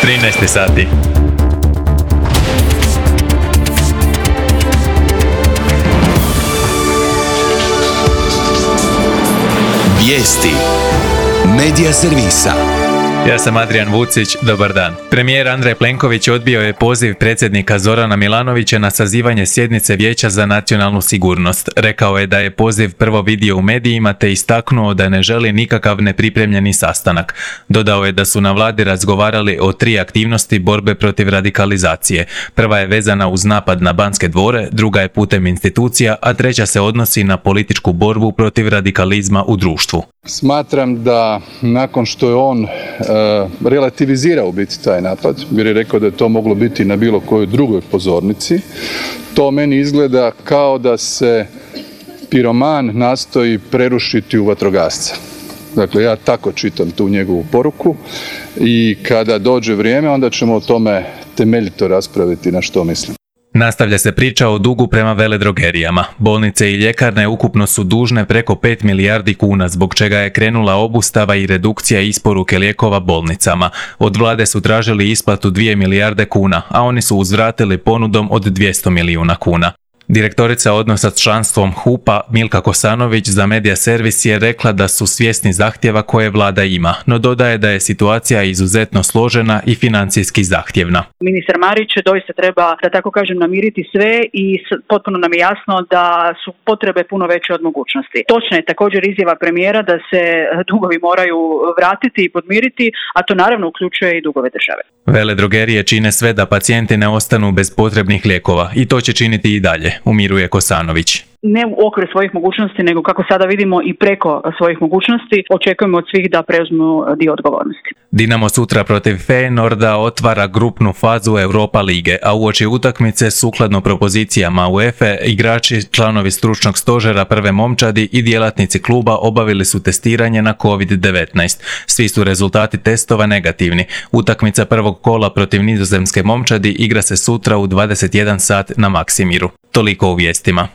13 sati. Vijesti Medija servisa. Ja sam Adrian Vucić, dobar dan. Premijer Andrej Plenković odbio je poziv predsjednika Zorana Milanovića na sazivanje sjednice Vijeća za nacionalnu sigurnost. Rekao je da je poziv prvo vidio u medijima te istaknuo da ne želi nikakav nepripremljeni sastanak. Dodao je da su na vladi razgovarali o 3 aktivnosti borbe protiv radikalizacije. Prva je vezana uz napad na Banske dvore, druga je putem institucija, a treća se odnosi na političku borbu protiv radikalizma u društvu. Smatram da nakon što je on relativizirao u biti taj napad, jer je rekao da je to moglo biti na bilo kojoj drugoj pozornici, to meni izgleda kao da se piroman nastoji prerušiti u vatrogasca. Dakle, ja tako čitam tu njegovu poruku i kada dođe vrijeme onda ćemo o tome temeljito raspraviti na što mislim. Nastavlja se priča o dugu prema veledrogerijama. Bolnice i ljekarne ukupno su dužne preko 5 milijardi kuna, zbog čega je krenula obustava i redukcija isporuke lijekova bolnicama. Od vlade su tražili isplatu 2 milijarde kuna, a oni su uzvratili ponudom od 200 milijuna kuna. Direktorica odnosa s članstvom HUP-a Milka Kosanović za Medija servis je rekla da su svjesni zahtjeva koje vlada ima, no dodaje da je situacija izuzetno složena i financijski zahtjevna. Ministar Marić doista treba, da tako kažem, namiriti sve i potpuno nam je jasno da su potrebe puno veće od mogućnosti. Točna je također izjava premijera da se dugovi moraju vratiti i podmiriti, a to naravno uključuje i dugove države. Veledrogerije čine sve da pacijenti ne ostanu bez potrebnih lijekova i to će činiti i dalje, umiruje Kosanović. Ne u okviru svojih mogućnosti, nego kako sada vidimo i preko svojih mogućnosti, očekujemo od svih da preuzmu dio odgovornosti. Dinamo sutra protiv Feyenoorda otvara grupnu fazu Europa lige, a uoči utakmice sukladno propozicijama UEFA igrači, članovi stručnog stožera prve momčadi i djelatnici kluba obavili su testiranje na COVID-19. Svi su rezultati testova negativni. Utakmica prvog kola protiv nizozemske momčadi igra se sutra u 21 sat na Maksimiru. Toliko u vijestima.